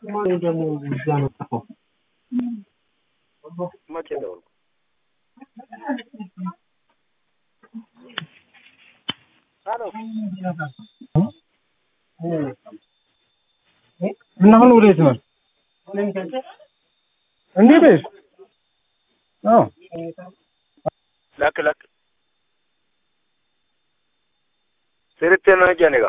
ደግሞ እዛ ነው ጠፋው። መቼ ደወልኩ? ሄሎ እና አሁን ወዴት ነው? እንዴት ነሽ? አዎ ላክ ስርቴና ጃኔጋ